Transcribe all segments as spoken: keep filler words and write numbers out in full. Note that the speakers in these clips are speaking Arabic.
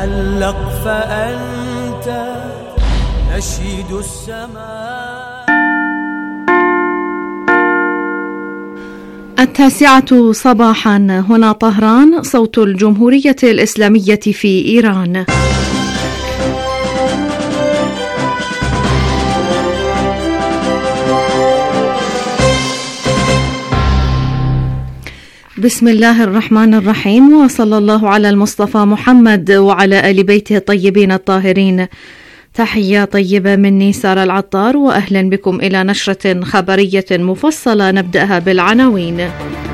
تألق فأنت نشيد السماء. التاسعة صباحا، هنا طهران، صوت الجمهورية الإسلامية في إيران. بسم الله الرحمن الرحيم، وصلى الله على المصطفى محمد وعلى آل بيته الطيبين الطاهرين. تحية طيبة مني سارة العطار، وأهلا بكم إلى نشرة خبرية مفصلة نبدأها بالعناوين.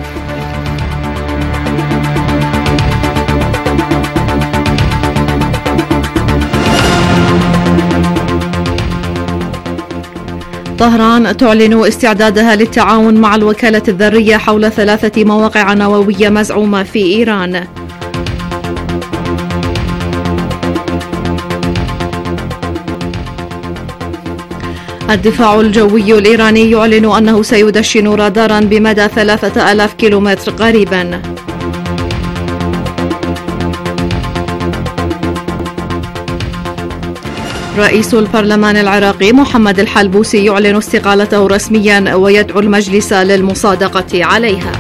طهران تعلن استعدادها للتعاون مع الوكالة الذرية حول ثلاثة مواقع نووية مزعومة في إيران. الدفاع الجوي الإيراني يعلن أنه سيدشن رادارا بمدى ثلاثة آلاف كيلومتر قريبا. رئيس البرلمان العراقي محمد الحلبوسي يعلن استقالته رسميا ويدعو المجلس للمصادقة عليها.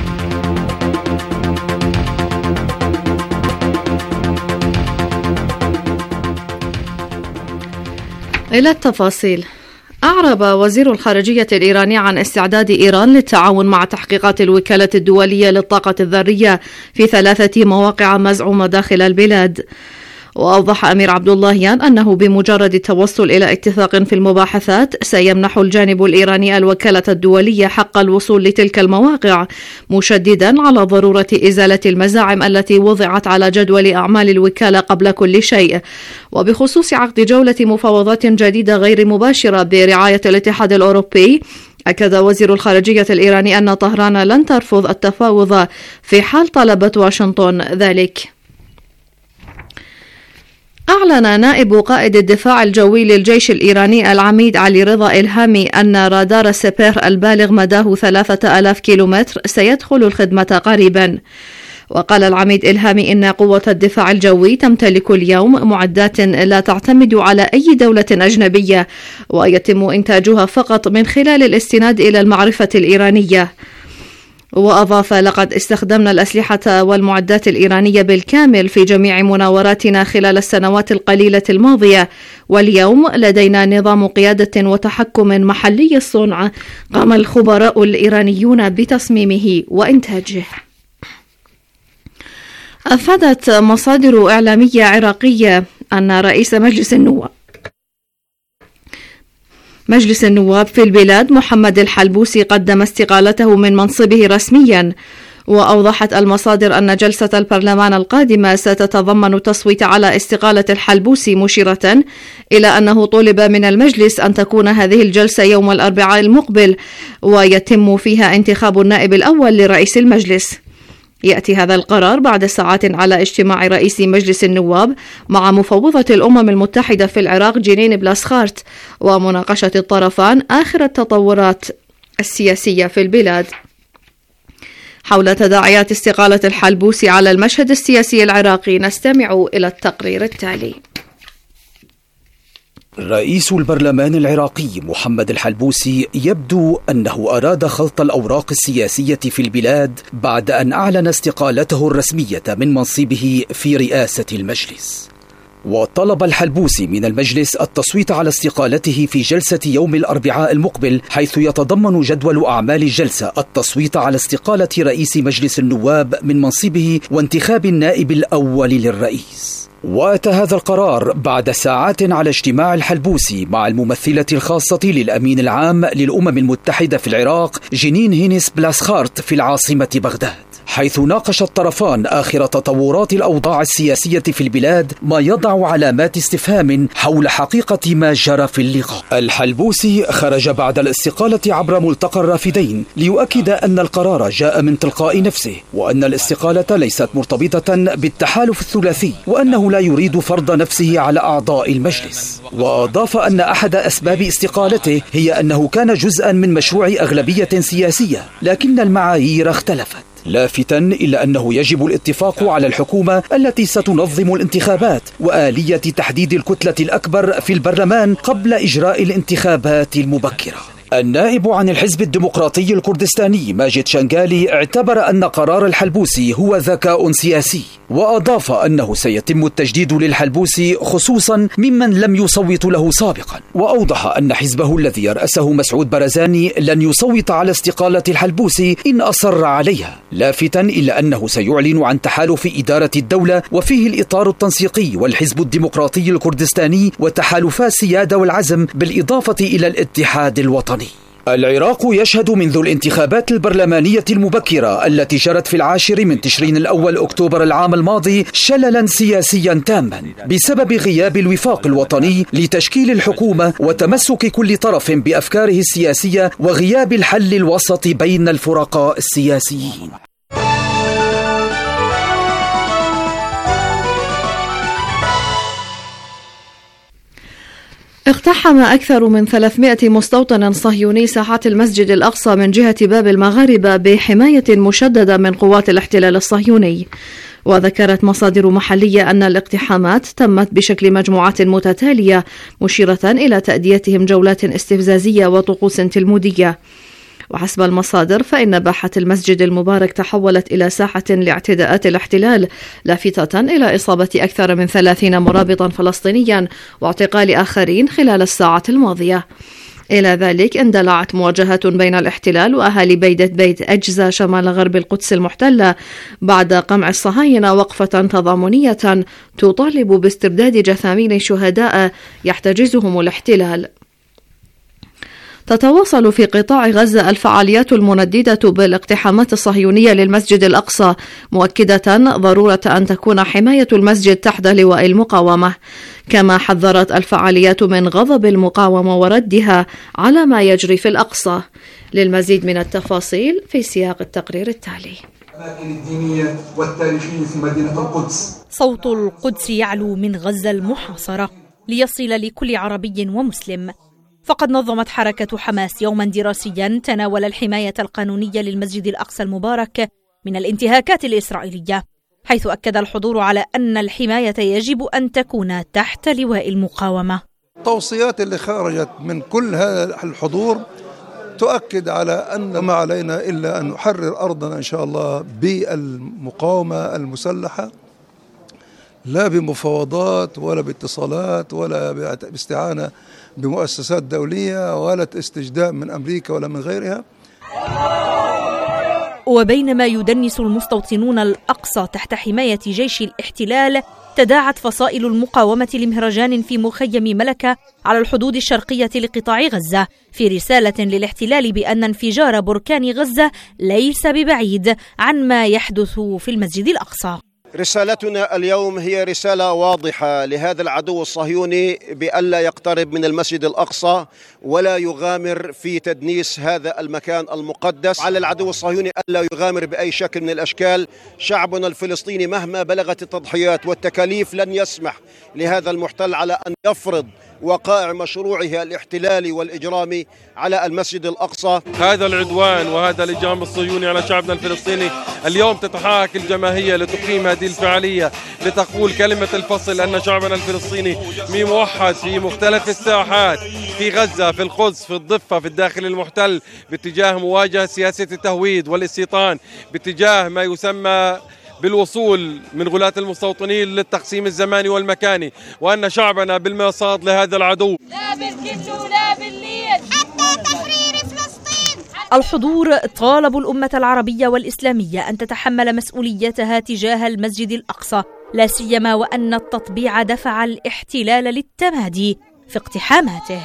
إلى التفاصيل. أعرب وزير الخارجية الإيراني عن استعداد إيران للتعاون مع تحقيقات الوكالة الدولية للطاقة الذرية في ثلاثة مواقع مزعومة داخل البلاد. وأوضح أمير عبد اللهيان أنه بمجرد التوصل إلى اتفاق في المباحثات سيمنح الجانب الإيراني الوكالة الدولية حق الوصول لتلك المواقع، مشددا على ضرورة إزالة المزاعم التي وضعت على جدول أعمال الوكالة قبل كل شيء. وبخصوص عقد جولة مفاوضات جديدة غير مباشرة برعاية الاتحاد الأوروبي، أكد وزير الخارجية الإيراني أن طهران لن ترفض التفاوض في حال طلبت واشنطن ذلك. أعلن نائب قائد الدفاع الجوي للجيش الإيراني العميد علي رضا إلهامي أن رادار سبير البالغ مداه ثلاثة آلاف كيلومتر سيدخل الخدمة قريبا. وقال العميد إلهامي إن قوة الدفاع الجوي تمتلك اليوم معدات لا تعتمد على أي دولة أجنبية، ويتم إنتاجها فقط من خلال الاستناد إلى المعرفة الإيرانية. وأضاف: لقد استخدمنا الأسلحة والمعدات الإيرانية بالكامل في جميع مناوراتنا خلال السنوات القليلة الماضية، واليوم لدينا نظام قيادة وتحكم محلي الصنع قام الخبراء الإيرانيون بتصميمه وإنتاجه. أفادت مصادر إعلامية عراقية أن رئيس مجلس النواب مجلس النواب في البلاد محمد الحلبوسي قدم استقالته من منصبه رسميا. وأوضحت المصادر أن جلسة البرلمان القادمة ستتضمن التصويت على استقالة الحلبوسي، مشيرة إلى أنه طلب من المجلس أن تكون هذه الجلسة يوم الأربعاء المقبل، ويتم فيها انتخاب النائب الأول لرئيس المجلس. يأتي هذا القرار بعد ساعات على اجتماع رئيس مجلس النواب مع مفوضة الأمم المتحدة في العراق جنين بلاسخارت، ومناقشة الطرفان آخر التطورات السياسية في البلاد. حول تداعيات استقالة الحلبوسي على المشهد السياسي العراقي نستمع إلى التقرير التالي. رئيس البرلمان العراقي محمد الحلبوسي يبدو أنه أراد خلط الأوراق السياسية في البلاد بعد أن أعلن استقالته الرسمية من منصبه في رئاسة المجلس. وطلب الحلبوسي من المجلس التصويت على استقالته في جلسة يوم الأربعاء المقبل، حيث يتضمن جدول أعمال الجلسة التصويت على استقالة رئيس مجلس النواب من منصبه وانتخاب النائب الأول للرئيس. وأتى هذا القرار بعد ساعات على اجتماع الحلبوسي مع الممثلة الخاصة للأمين العام للأمم المتحدة في العراق جنين هينس بلاسخارت في العاصمة بغداد، حيث ناقش الطرفان آخر تطورات الأوضاع السياسية في البلاد، ما يضع علامات استفهام حول حقيقة ما جرى في اللقاء. الحلبوسي خرج بعد الاستقالة عبر ملتقى الرافدين ليؤكد أن القرار جاء من تلقاء نفسه، وأن الاستقالة ليست مرتبطة بالتحالف الثلاثي، وأنه لا يريد فرض نفسه على أعضاء المجلس. وأضاف أن أحد أسباب استقالته هي أنه كان جزءا من مشروع أغلبية سياسية، لكن المعايير اختلفت. لافتا إلى أنه يجب الاتفاق على الحكومة التي ستنظم الانتخابات وآلية تحديد الكتلة الأكبر في البرلمان قبل إجراء الانتخابات المبكرة. النائب عن الحزب الديمقراطي الكردستاني ماجد شنغالي اعتبر أن قرار الحلبوسي هو ذكاء سياسي، وأضاف أنه سيتم التجديد للحلبوسي خصوصا ممن لم يصوت له سابقا، وأوضح أن حزبه الذي يرأسه مسعود برزاني لن يصوت على استقالة الحلبوسي إن أصر عليها، لافتا إلى أنه سيعلن عن تحالف إدارة الدولة وفيه الإطار التنسيقي والحزب الديمقراطي الكردستاني وتحالفات السيادة والعزم بالإضافة إلى الاتحاد الوطني. العراق يشهد منذ الانتخابات البرلمانية المبكرة التي جرت في العاشر من تشرين الأول أكتوبر العام الماضي شللا سياسيا تاما بسبب غياب الوفاق الوطني لتشكيل الحكومة وتمسك كل طرف بأفكاره السياسية وغياب الحل الوسط بين الفرقاء السياسيين. اقتحم أكثر من ثلاثمائة مستوطن صهيوني ساحات المسجد الأقصى من جهة باب المغاربة بحماية مشددة من قوات الاحتلال الصهيوني. وذكرت مصادر محلية أن الاقتحامات تمت بشكل مجموعات متتالية مشيرة إلى تأديتهم جولات استفزازية وطقوس تلمودية. وحسب المصادر فإن باحة المسجد المبارك تحولت إلى ساحة لاعتداءات الاحتلال، لافتة إلى إصابة أكثر من ثلاثين مرابطا فلسطينيا واعتقال آخرين خلال الساعات الماضية. إلى ذلك اندلعت مواجهات بين الاحتلال وأهالي بيدة بيت أجزة شمال غرب القدس المحتلة بعد قمع الصهاينة وقفة تضامنية تطالب باسترداد جثامين شهداء يحتجزهم الاحتلال. تتواصل في قطاع غزة الفعاليات المنددة بالاقتحامات الصهيونية للمسجد الأقصى، مؤكدة ضرورة أن تكون حماية المسجد تحت لواء المقاومة. كما حذرت الفعاليات من غضب المقاومة وردها على ما يجري في الأقصى. للمزيد من التفاصيل في سياق التقرير التالي. الأماكن الدينية والتاريخية في مدينة القدس. صوت القدس يعلو من غزة المحاصرة ليصل لكل عربي ومسلم. فقد نظمت حركة حماس يوما دراسيا تناول الحماية القانونية للمسجد الأقصى المبارك من الانتهاكات الإسرائيلية، حيث أكد الحضور على أن الحماية يجب أن تكون تحت لواء المقاومة. التوصيات اللي خرجت من كل هذا الحضور تؤكد على أن ما علينا إلا أن نحرر أرضنا إن شاء الله بالمقاومة المسلحة، لا بمفاوضات ولا باتصالات ولا باستعانة بمؤسسات دولية ولا استجداء من أمريكا ولا من غيرها. وبينما يدنس المستوطنون الأقصى تحت حماية جيش الاحتلال، تداعت فصائل المقاومة لمهرجان في مخيم ملكة على الحدود الشرقية لقطاع غزة في رسالة للاحتلال بأن انفجار بركان غزة ليس ببعيد عن ما يحدث في المسجد الأقصى. رسالتنا اليوم هي رسالة واضحة لهذا العدو الصهيوني بألا يقترب من المسجد الأقصى ولا يغامر في تدنيس هذا المكان المقدس. على العدو الصهيوني ألا يغامر بأي شكل من الأشكال. شعبنا الفلسطيني مهما بلغت التضحيات والتكاليف لن يسمح لهذا المحتل على أن يفرض وقائع مشروعه الاحتلالي والإجرامي على المسجد الأقصى. هذا العدوان وهذا الإجرام الصهيوني على شعبنا الفلسطيني، اليوم تتحرك الجماهير لتقيم هذه الفعالية لتقول كلمة الفصل أن شعبنا الفلسطيني موحد في مختلف الساحات، في غزة، في القدس، في الضفة، في الداخل المحتل، باتجاه مواجهة سياسة التهويد والاستيطان، باتجاه ما يسمى بالوصول من غلاة المستوطنين للتقسيم الزماني والمكاني، وأن شعبنا بالمرصاد لهذا العدو. لا بالكل ولا بالليل حتى تحرير فلسطين. الحضور طالبوا الأمة العربية والإسلامية أن تتحمل مسؤوليتها تجاه المسجد الأقصى، لا سيما وأن التطبيع دفع الاحتلال للتمادي في اقتحاماته.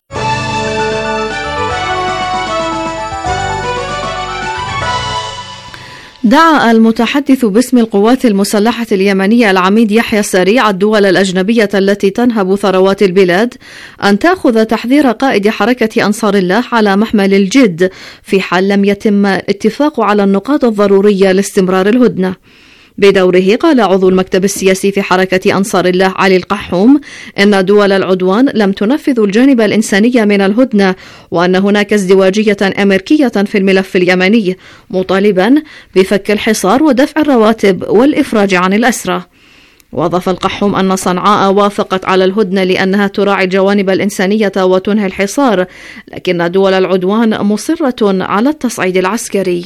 دعا المتحدث باسم القوات المسلحة اليمنية العميد يحيى السريع الدول الأجنبية التي تنهب ثروات البلاد أن تأخذ تحذير قائد حركة أنصار الله على محمل الجد في حال لم يتم الاتفاق على النقاط الضرورية لاستمرار الهدنة. بدوره قال عضو المكتب السياسي في حركة أنصار الله علي القحوم إن دول العدوان لم تنفذ الجانب الإنساني من الهدنة، وأن هناك ازدواجية أمريكية في الملف اليمني، مطالبا بفك الحصار ودفع الرواتب والإفراج عن الأسرى. وأضاف القحوم أن صنعاء وافقت على الهدنة لأنها تراعي الجوانب الإنسانية وتنهي الحصار، لكن دول العدوان مصرة على التصعيد العسكري.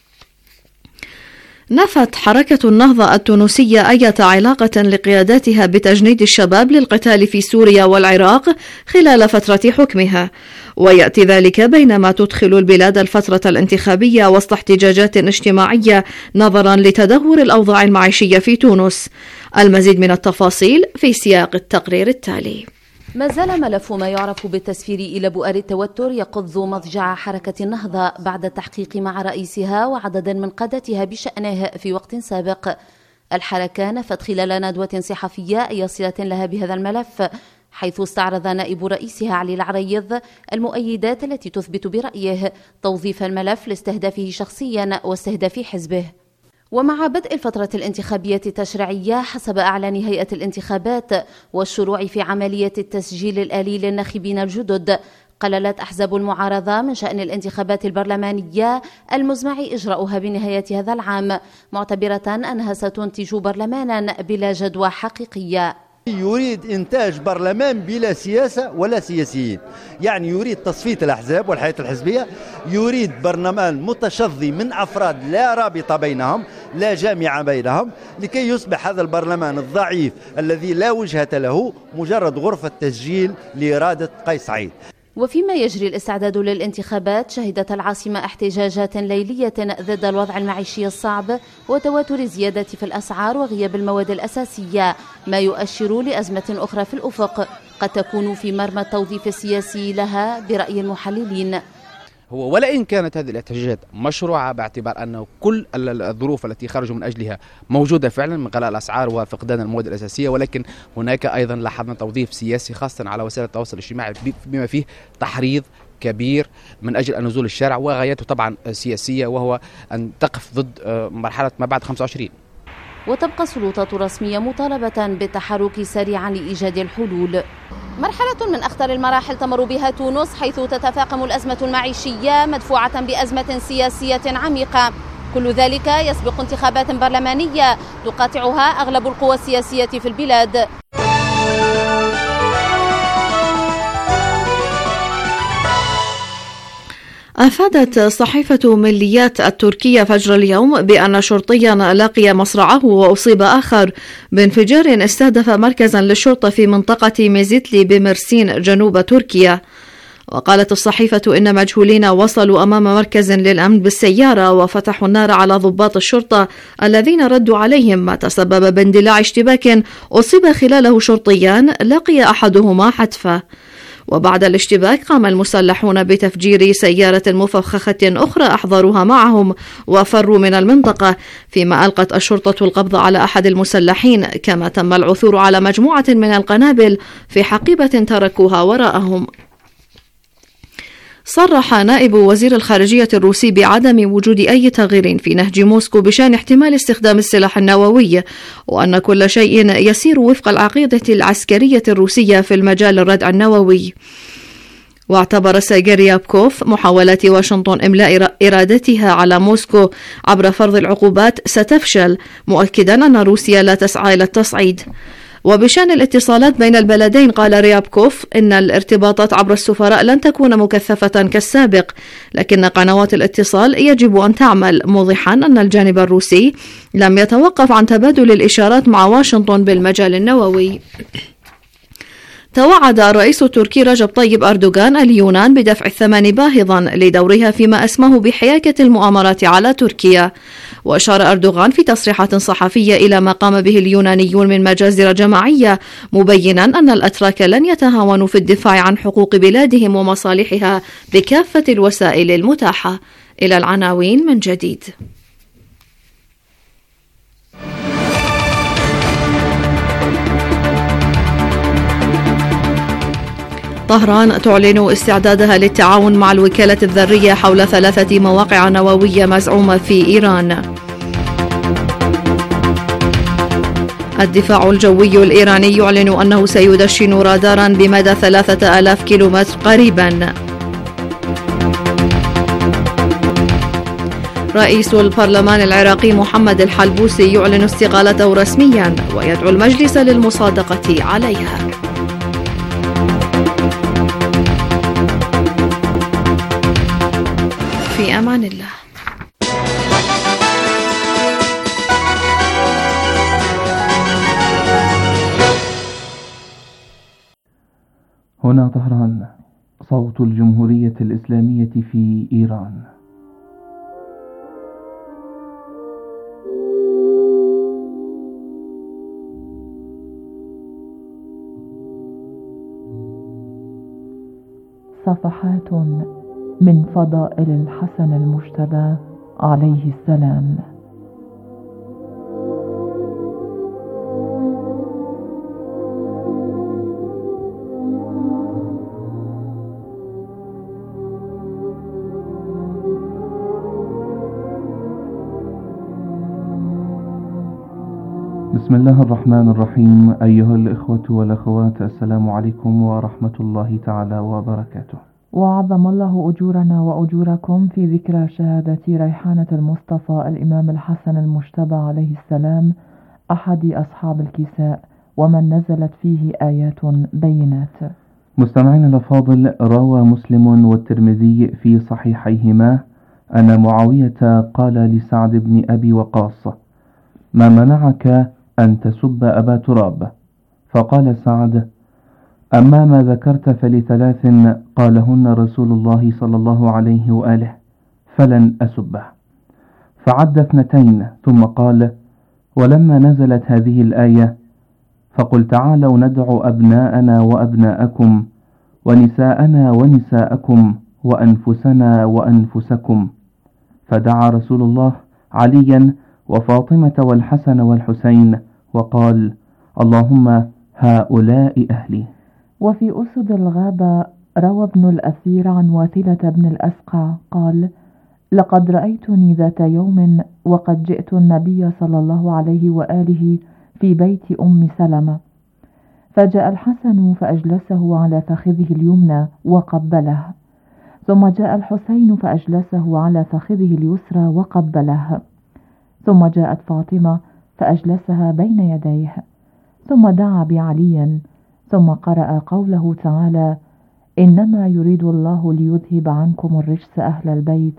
نفت حركة النهضة التونسية أي علاقة لقياداتها بتجنيد الشباب للقتال في سوريا والعراق خلال فترة حكمها، ويأتي ذلك بينما تدخل البلاد الفترة الانتخابية وسط احتجاجات اجتماعية نظرا لتدهور الأوضاع المعيشية في تونس. المزيد من التفاصيل في سياق التقرير التالي. ما زال ملف ما يعرف بالتسفير إلى بؤر التوتر يقض مضجع حركة النهضة بعد التحقيق مع رئيسها وعدد من قادتها بشأنه في وقت سابق. الحركة نفت خلال ندوة صحفية أي صلة لها بهذا الملف، حيث استعرض نائب رئيسها علي العريض المؤيدات التي تثبت برأيه توظيف الملف لاستهدافه شخصيا واستهداف حزبه. ومع بدء الفترة الانتخابية التشريعية حسب أعلان هيئة الانتخابات والشروع في عملية التسجيل الآلي للناخبين الجدد، قللت أحزاب المعارضة من شأن الانتخابات البرلمانية المزمع إجراؤها بنهاية هذا العام، معتبرة أنها ستنتج برلمانا بلا جدوى حقيقية. يريد إنتاج برلمان بلا سياسة ولا سياسيين، يعني يريد تصفية الأحزاب والحياة الحزبية، يريد برلمان متشظي من أفراد لا رابطة بينهم لا جامعة بينهم، لكي يصبح هذا البرلمان الضعيف الذي لا وجهة له مجرد غرفة تسجيل لإرادة قيس سعيد. وفيما يجري الاستعداد للانتخابات، شهدت العاصمة احتجاجات ليلية ضد الوضع المعيشي الصعب وتواتر الزيادة في الأسعار وغياب المواد الأساسية، ما يؤشر لأزمة أخرى في الأفق قد تكون في مرمى التوظيف السياسي لها برأي المحللين. هو ولئن كانت هذه الاحتجاجات مشروعة باعتبار أن كل الظروف التي خرجوا من أجلها موجودة فعلا من غلاء الأسعار وفقدان المواد الأساسية، ولكن هناك أيضا لاحظنا توظيف سياسي خاصة على وسائل التواصل الاجتماعي بما فيه تحريض كبير من أجل النزول الشارع، وغايته طبعا سياسية وهو أن تقف ضد مرحلة ما بعد خمسة وعشرين. وتبقى السلطات الرسمية مطالبة بالتحرك سريعا لإيجاد الحلول. مرحلة من أخطر المراحل تمر بها تونس، حيث تتفاقم الأزمة المعيشية مدفوعة بأزمة سياسية عميقة، كل ذلك يسبق انتخابات برلمانية تقاطعها أغلب القوى السياسية في البلاد. أفادت صحيفة مليات التركية فجر اليوم بأن شرطيا لقي مصرعه وأصيب آخر بانفجار استهدف مركزا للشرطة في منطقة ميزيتلي بمرسين جنوب تركيا. وقالت الصحيفة إن مجهولين وصلوا أمام مركز للأمن بالسيارة وفتحوا النار على ضباط الشرطة الذين ردوا عليهم، ما تسبب باندلاع اشتباك أصيب خلاله شرطيان لقي أحدهما حتفة. وبعد الاشتباك قام المسلحون بتفجير سيارة مفخخة أخرى أحضروها معهم وفروا من المنطقة، فيما ألقت الشرطة القبض على أحد المسلحين، كما تم العثور على مجموعة من القنابل في حقيبة تركوها وراءهم. صرح نائب وزير الخارجية الروسي بعدم وجود أي تغيير في نهج موسكو بشأن احتمال استخدام السلاح النووي، وأن كل شيء يسير وفق العقيدة العسكرية الروسية في المجال الردع النووي. واعتبر سيرجي ريابكوف محاولات واشنطن إملاء إرادتها على موسكو عبر فرض العقوبات ستفشل، مؤكدا أن روسيا لا تسعى إلى التصعيد. وبشأن الاتصالات بين البلدين قال ريابكوف إن الارتباطات عبر السفراء لن تكون مكثفة كالسابق، لكن قنوات الاتصال يجب أن تعمل، موضحا أن الجانب الروسي لم يتوقف عن تبادل الإشارات مع واشنطن بالمجال النووي. توعد الرئيس التركي رجب طيب أردوغان اليونان بدفع الثمن باهظا لدورها فيما أسماه بحياكة المؤامرات على تركيا. وأشار أردوغان في تصريحات صحفية إلى ما قام به اليونانيون من مجازر جماعية، مبينا أن الأتراك لن يتهاونوا في الدفاع عن حقوق بلادهم ومصالحها بكافة الوسائل المتاحة. إلى العناوين من جديد. طهران تعلن استعدادها للتعاون مع الوكالة الذرية حول ثلاثة مواقع نووية مزعومة في إيران. الدفاع الجوي الإيراني يعلن أنه سيدشن رادارا بمدى ثلاثة آلاف كيلومتر قريبا. رئيس البرلمان العراقي محمد الحلبوسي يعلن استقالته رسميا ويدعو المجلس للمصادقة عليها. في أمان الله. هنا طهران، صوت الجمهورية الإسلامية في إيران. صفحات من فضائل الحسن المجتبى عليه السلام. بسم الله الرحمن الرحيم. أيها الإخوة والأخوات، السلام عليكم ورحمة الله تعالى وبركاته. وعظم الله أجورنا وأجوركم في ذكرى شهادة ريحانة المصطفى الإمام الحسن المجتبى عليه السلام أحد أصحاب الكساء، ومن نزلت فيه آيات بينات. مستمعين الأفاضل، روى مسلم والترمذي في صحيحيهما أن معاوية قال لسعد بن أبي وقاص: ما منعك أن تسب أبا تراب؟ فقال سعد: أما ما ذكرت فلثلاث قالهن رسول الله صلى الله عليه وآله فلن أسبه. فعد اثنتين ثم قال: ولما نزلت هذه الآية فقل تعالوا ندعو أبناءنا وأبناءكم ونساءنا ونساءكم وأنفسنا وأنفسكم، فدعا رسول الله عليا وفاطمة والحسن والحسين وقال: اللهم هؤلاء أهلي. وفي أسد الغابة روى ابن الأثير عن واثلة بن الأسقع قال: لقد رأيتني ذات يوم وقد جئت النبي صلى الله عليه وآله في بيت أم سلمة، فجاء الحسن فأجلسه على فخذه اليمنى وقبله، ثم جاء الحسين فأجلسه على فخذه اليسرى وقبله، ثم جاءت فاطمة فأجلسها بين يديه، ثم دعا بعلي، ثم قرأ قوله تعالى: إنما يريد الله ليذهب عنكم الرجس أهل البيت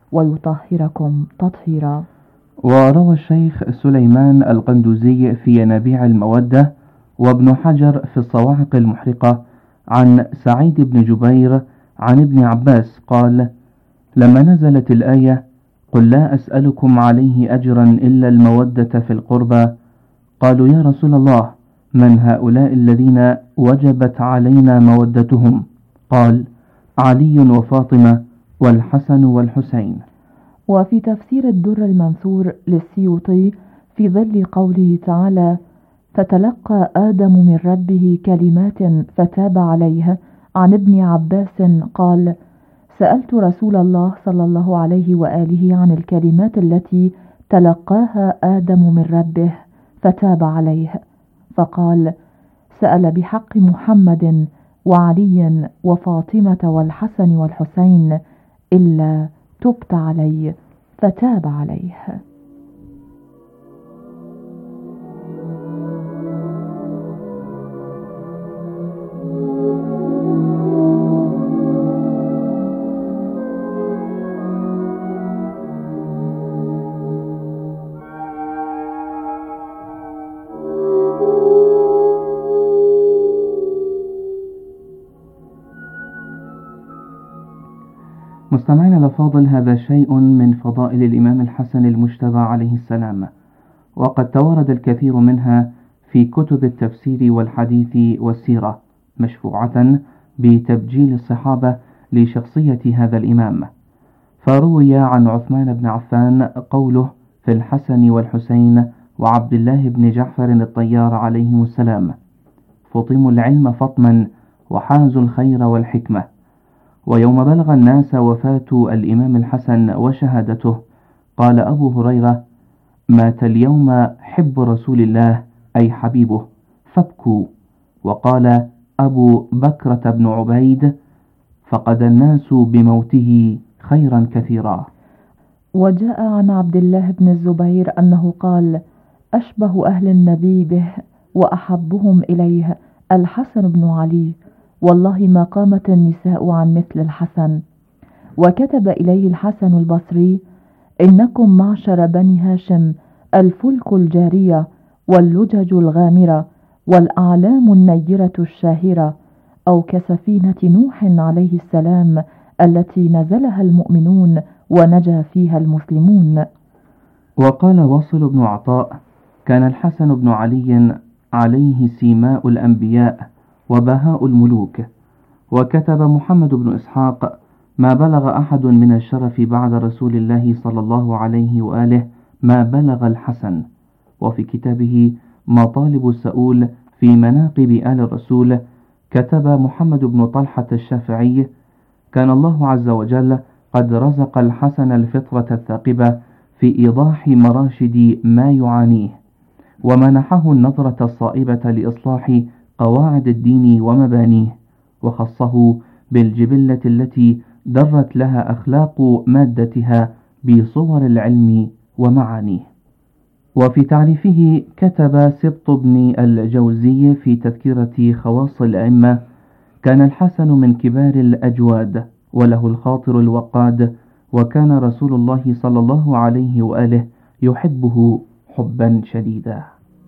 ويطهركم تطهيرا. وروى الشيخ سليمان القندوزي في ينابيع المودة وابن حجر في الصواعق المحرقة عن سعيد بن جبير عن ابن عباس قال: لما نزلت الآية قل لا أسألكم عليه أجرا إلا المودة في القربى، قالوا يا رسول الله من هؤلاء الذين وجبت علينا مودتهم؟ قال: علي وفاطمة والحسن والحسين. وفي تفسير الدر المنثور للسيوطي في ظل قوله تعالى: فتلقى آدم من ربه كلمات فتاب عليه، عن ابن عباس قال: سألت رسول الله صلى الله عليه وآله عن الكلمات التي تلقاها آدم من ربه فتاب عليه، فقال: سأل بحق محمد وعلي وفاطمة والحسن والحسين إلا تبت علي فتاب عليه. مستمعين الأفاضل، هذا شيء من فضائل الإمام الحسن المجتبى عليه السلام، وقد توارد الكثير منها في كتب التفسير والحديث والسيرة، مشفوعة بتبجيل الصحابة لشخصية هذا الإمام. فروي عن عثمان بن عفان قوله في الحسن والحسين وعبد الله بن جعفر الطيار عليهم السلام: فطموا العلم فطما وحازوا الخير والحكمة. ويوم بلغ الناس وفاة الإمام الحسن وشهادته قال أبو هريرة: مات اليوم حب رسول الله أي حبيبه، فابكوا. وقال أبو بكرة بن عبيد: فقد الناس بموته خيرا كثيرا. وجاء عن عبد الله بن الزبير أنه قال: أشبه أهل النبي به وأحبهم إليه الحسن بن علي، والله ما قامت النساء عن مثل الحسن. وكتب إليه الحسن البصري: إنكم معشر بني هاشم الفلك الجارية واللجج الغامرة والأعلام النيرة الشاهرة، أو كسفينة نوح عليه السلام التي نزلها المؤمنون ونجا فيها المسلمون. وقال واصل بن عطاء: كان الحسن بن علي عليه سيماء الأنبياء وبهاء الملوك. وكتب محمد بن إسحاق: ما بلغ أحد من الشرف بعد رسول الله صلى الله عليه وآله ما بلغ الحسن. وفي كتابه مطالب السؤول في مناقب آل الرسول كتب محمد بن طلحة الشافعي: كان الله عز وجل قد رزق الحسن الفطرة الثاقبة في إيضاح مراشد ما يعانيه، ومنحه النظرة الصائبة لإصلاح قواعد الدين ومبانيه، وخصه بالجبلة التي درت لها أخلاق مادتها بصور العلم ومعانيه. وفي تعريفه كتب سبط بن الجوزي في تذكرة خواص الأئمة: كان الحسن من كبار الأجواد، وله الخاطر الوقاد، وكان رسول الله صلى الله عليه وآله يحبه حبا شديدا.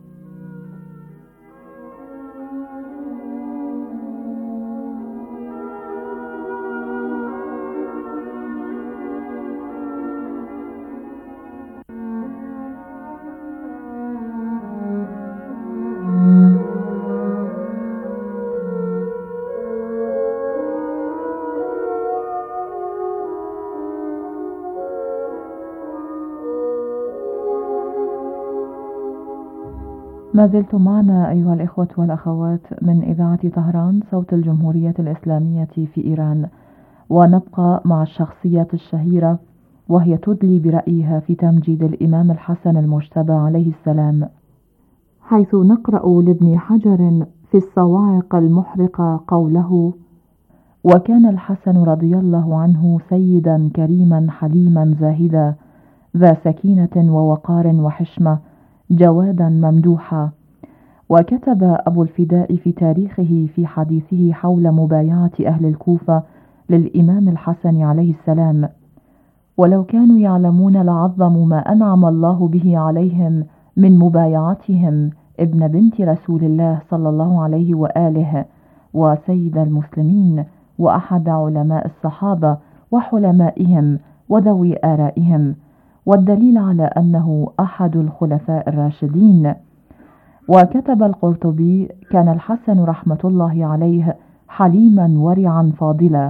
ما زلتم معنا أيها الإخوة والأخوات من إذاعة طهران صوت الجمهورية الإسلامية في إيران، ونبقى مع الشخصية الشهيرة وهي تدلي برأيها في تمجيد الإمام الحسن المجتبى عليه السلام، حيث نقرأ لابن حجر في الصواعق المحرقة قوله: وكان الحسن رضي الله عنه سيدا كريما حليما زاهدا ذا سكينة ووقار وحشمة جوادا ممدوحا. وكتب أبو الفداء في تاريخه في حديثه حول مبايعة أهل الكوفة للإمام الحسن عليه السلام: ولو كانوا يعلمون لعظموا ما أنعم الله به عليهم من مبايعتهم ابن بنت رسول الله صلى الله عليه وآله وسيد المسلمين وأحد علماء الصحابة وحلمائهم وذوي آرائهم، والدليل على أنه أحد الخلفاء الراشدين. وكتب القرطبي: كان الحسن رحمة الله عليه حليما ورعا فاضلا.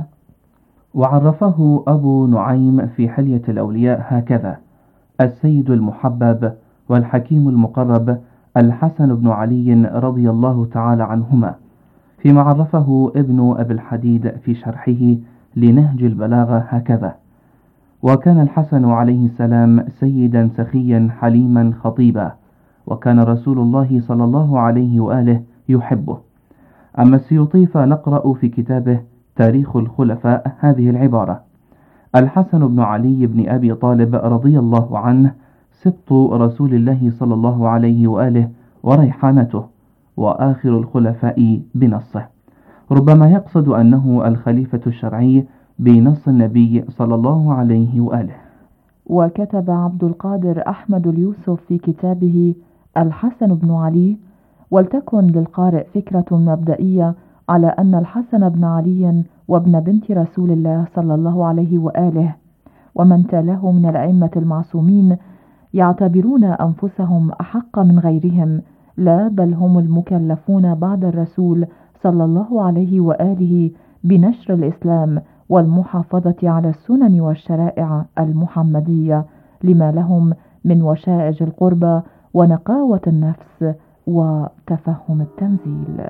وعرفه أبو نعيم في حلية الأولياء هكذا: السيد المحبب والحكيم المقرب الحسن بن علي رضي الله تعالى عنهما، فيما عرفه ابن أبي الحديد في شرحه لنهج البلاغة هكذا: وكان الحسن عليه السلام سيدا سخيا حليما خطيبا، وكان رسول الله صلى الله عليه وآله يحبه. أما السيوطي فنقرأ في كتابه تاريخ الخلفاء هذه العبارة: الحسن بن علي بن أبي طالب رضي الله عنه سبط رسول الله صلى الله عليه وآله وريحانته، وآخر الخلفاء بنصه، ربما يقصد أنه الخليفة الشرعي بنص النبي صلى الله عليه وآله. وكتب عبد القادر أحمد اليوسف في كتابه الحسن بن علي: ولتكن للقارئ فكرة مبدئية على أن الحسن بن علي وابن بنت رسول الله صلى الله عليه وآله ومن تلاه من الأئمة المعصومين يعتبرون أنفسهم أحق من غيرهم، لا بل هم المكلفون بعد الرسول صلى الله عليه وآله بنشر الإسلام والمحافظة على السنن والشرائع المحمدية لما لهم من وشائج القربى ونقاوة النفس وتفهم التنزيل.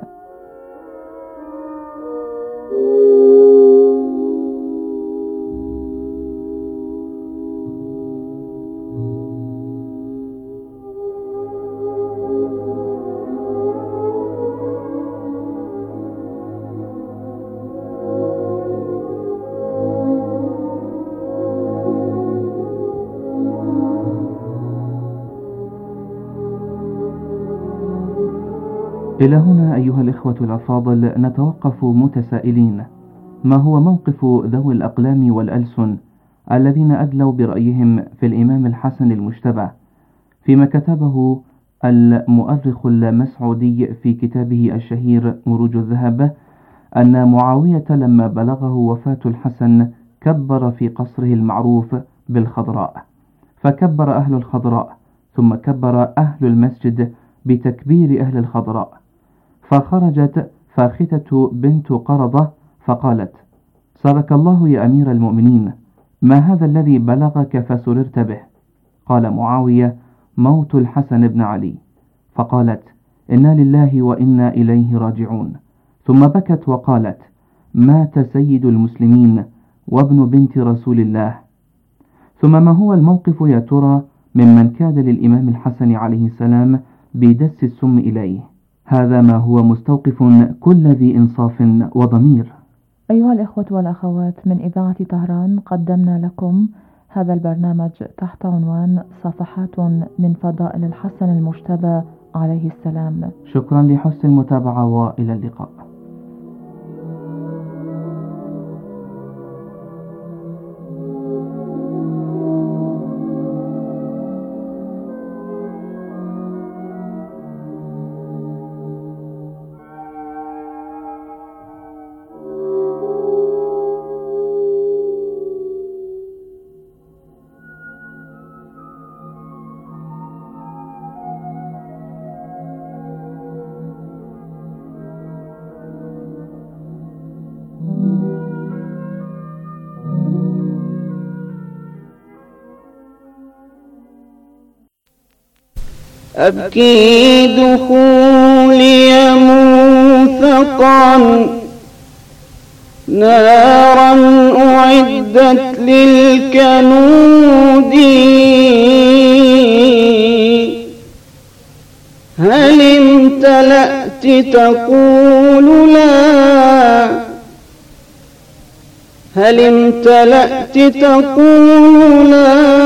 إلى هنا أيها الإخوة الأفاضل نتوقف متسائلين: ما هو موقف ذوي الأقلام والألسن الذين أدلوا برأيهم في الإمام الحسن المجتبى فيما كتبه المؤرخ المسعودي في كتابه الشهير مروج الذهب أن معاوية لما بلغه وفاة الحسن كبر في قصره المعروف بالخضراء، فكبر أهل الخضراء، ثم كبر أهل المسجد بتكبير أهل الخضراء، فخرجت فاختة بنت قرضة فقالت: سرك الله يا أمير المؤمنين، ما هذا الذي بلغك فسررت به؟ قال معاوية: موت الحسن بن علي. فقالت: إنا لله وإنا إليه راجعون. ثم بكت وقالت: مات سيد المسلمين وابن بنت رسول الله. ثم ما هو الموقف يا ترى ممن كاد للإمام الحسن عليه السلام بدس السم إليه؟ هذا ما هو مستوقف كل ذي إنصاف وضمير. أيها الإخوة والأخوات، من إذاعة طهران قدمنا لكم هذا البرنامج تحت عنوان صفحات من فضائل الحسن المجتبى عليه السلام. شكرا لحسن المتابعة وإلى اللقاء. أبكي دخولي موثقا نارا أعدت للكنود، هل امتلأت تقول لا، هل امتلأت تقول لا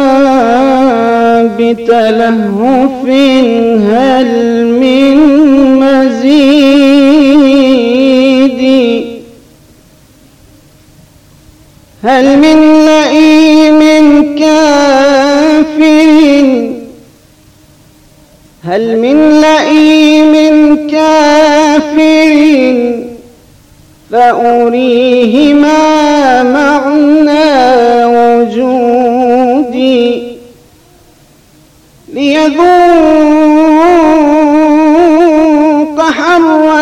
بتلهف، هل من مزيد، هل من لئيم كافر، هل من لئيم كافر فأريه ما معنى وجودي، ليذوق حر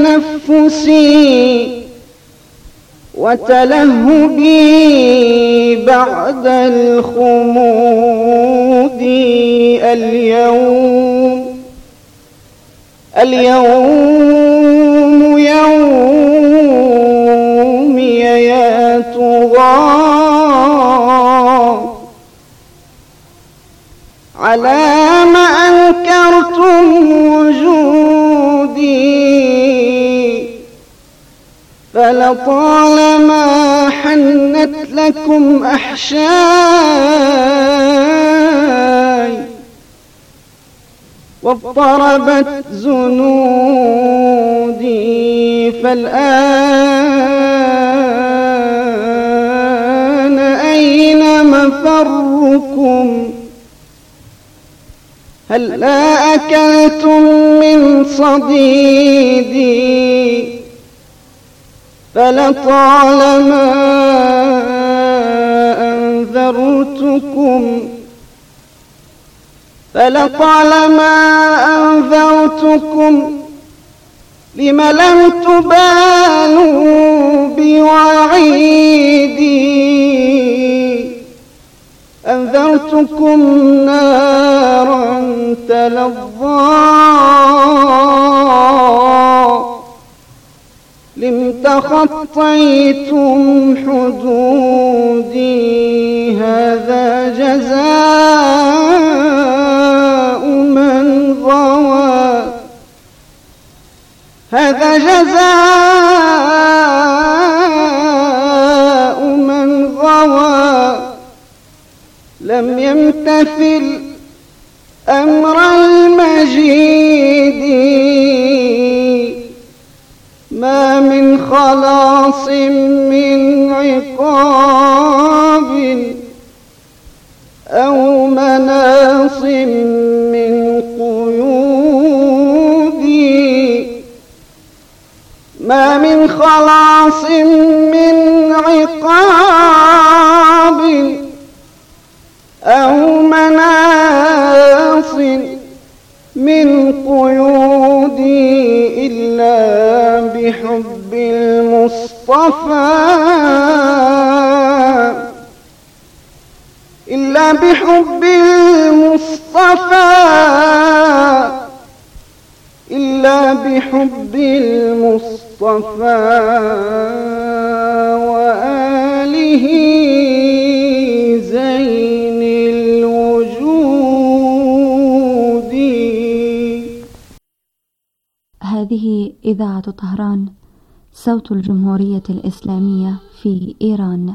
تنفسي وتلهبي بعد الخمود. اليوم اليوم يومي يا طغاة، على ما أنكرتم وجودي، فلطالما حنت لكم أحشاي واضطربت زنودي، فالآن أين مفركم؟ هل لا أكلتم من صديدي؟ فلطالما أنذرتكم فلطالما أنذرتكم لم لم تبالوا بوعيدي، أنذرتكم نارا تلظى لم تخطيتم حدودي، هذا جزاء من غوى، هذا جزاء من غوى لم يمتثل أمر المجيد. ما من خلاص من عقاب أو مناص من قيود، ما من خلاص من عقاب أو مناص من قيود إلا بحب المصطفى، إلا بحب المصطفى، إلا بحب المصطفى وآله زين الوجود. هذه إذاعة طهران، صوت الجمهورية الإسلامية في إيران.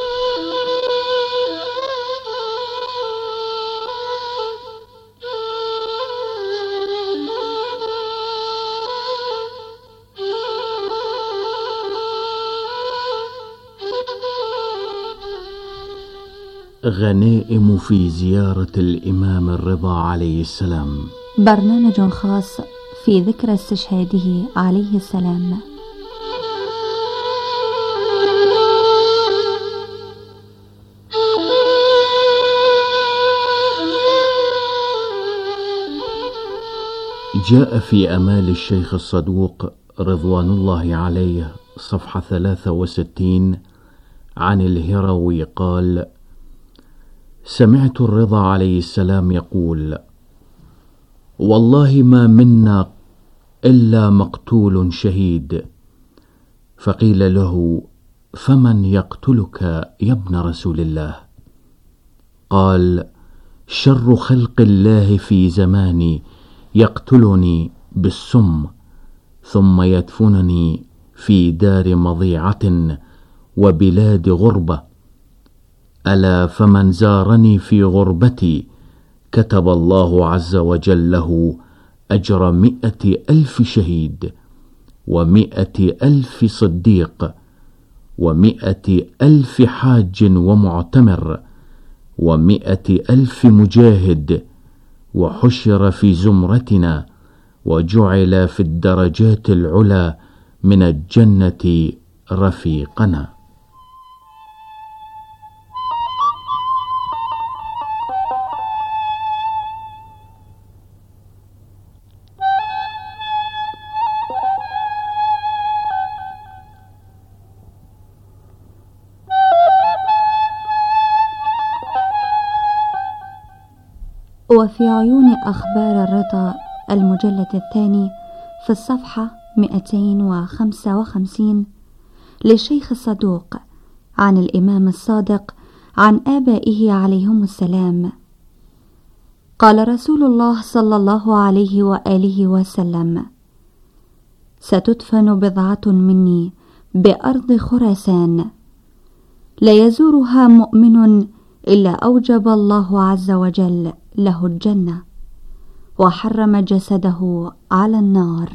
غنائم في زيارة الإمام الرضا عليه السلام، برنامج خاص في ذكرى استشهاده عليه السلام. جاء في أمال الشيخ الصدوق رضوان الله عليه صفحة ثلاثة وستين عن الهروي قال: سمعت الرضا عليه السلام يقول: والله ما منا إلا مقتول شهيد. فقيل له: فمن يقتلك يا ابن رسول الله؟ قال: شر خلق الله في زماني يقتلني بالسم ثم يدفنني في دار مضيعة وبلاد غربة. ألا فمن زارني في غربتي كتب الله عز وجل له أجر مئة ألف شهيد ومئة ألف صديق ومئة ألف حاج ومعتمر ومئة ألف مجاهد، وحشر في زمرتنا وجعل في الدرجات العلى من الجنة رفيقنا. وفي عيون أخبار الرضا المجلد الثاني في الصفحة مئتين وخمسة وخمسين للشيخ الصدوق عن الإمام الصادق عن آبائه عليهم السلام قال رسول الله صلى الله عليه وآله وسلم: ستدفن بضعة مني بأرض خراسان، لا يزورها مؤمن إلا أوجب الله عز وجل له الجنة وحرم جسده على النار.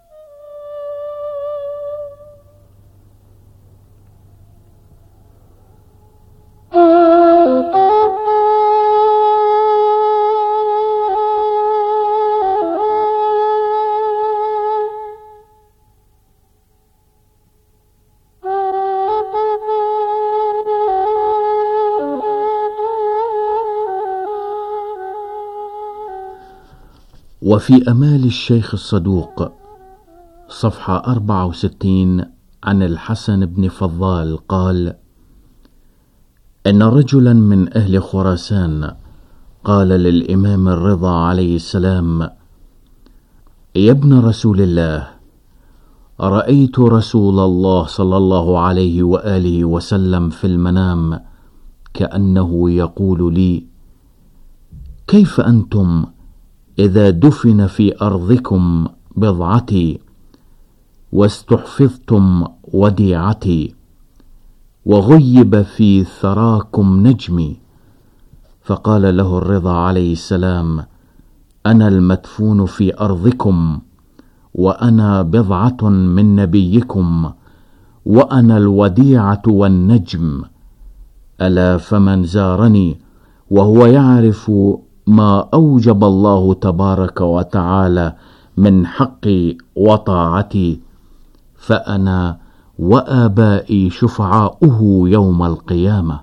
وفي أمال الشيخ الصدوق صفحة أربعة وستين عن الحسن بن فضال قال: إن رجلا من أهل خراسان قال للإمام الرضا عليه السلام: يا ابن رسول الله، رأيت رسول الله صلى الله عليه وآله وسلم في المنام كأنه يقول لي: كيف أنتم إذا دفن في أرضكم بضعتي واستحفظتم وديعتي وغيب في ثراكم نجمي؟ فقال له الرضا عليه السلام: أنا المدفون في أرضكم وأنا بضعة من نبيكم، وأنا الوديعة والنجم. ألا فمن زارني وهو يعرف ما أوجب الله تبارك وتعالى من حقي وطاعتي، فأنا وآبائي شفعاؤه يوم القيامة.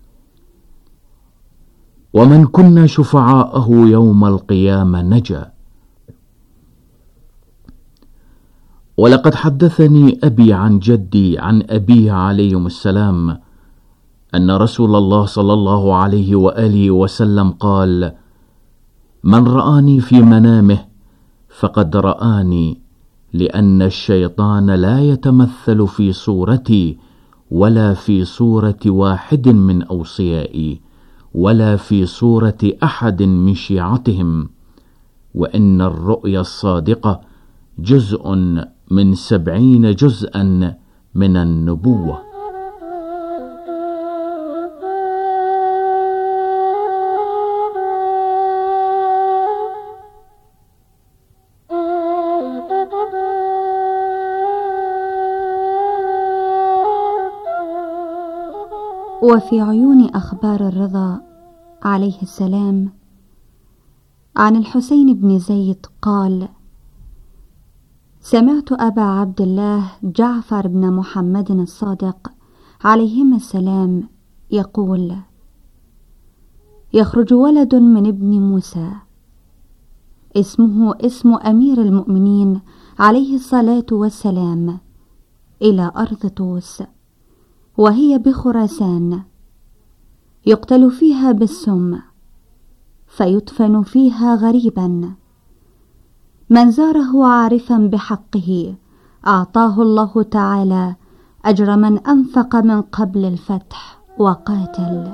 ومن كنا شفعاءه يوم القيامة نجا. ولقد حدثني أبي عن جدي عن أبيه عليهم السلام أن رسول الله صلى الله عليه وآله وسلم قال: من رآني في منامه فقد رآني، لأن الشيطان لا يتمثل في صورتي ولا في صورة واحد من أوصيائي ولا في صورة أحد من شيعتهم، وإن الرؤيا الصادقة جزء من سبعين جزءا من النبوة. وفي عيون أخبار الرضا عليه السلام عن الحسين بن زيد قال: سمعت أبا عبد الله جعفر بن محمد الصادق عليهما السلام يقول: يخرج ولد من ابن موسى اسمه اسم أمير المؤمنين عليه الصلاة والسلام إلى أرض طوس، وهي بخراسان، يقتل فيها بالسم فيدفن فيها غريبا. من زاره عارفا بحقه أعطاه الله تعالى أجر من أنفق من قبل الفتح وقاتل.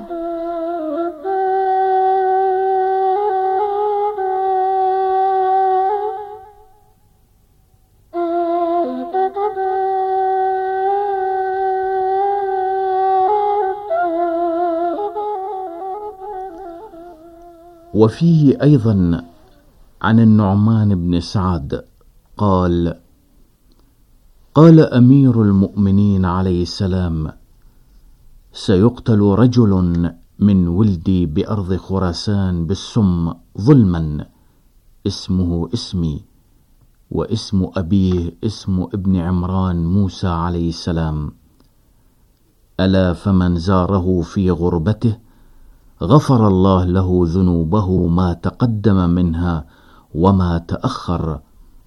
وفيه أيضا عن النعمان بن سعد قال: قال أمير المؤمنين عليه السلام: سيقتل رجل من ولدي بأرض خراسان بالسم ظلما، اسمه اسمي، واسم أبيه اسم ابن عمران موسى عليه السلام. ألا فمن زاره في غربته غفر الله له ذنوبه ما تقدم منها وما تأخر.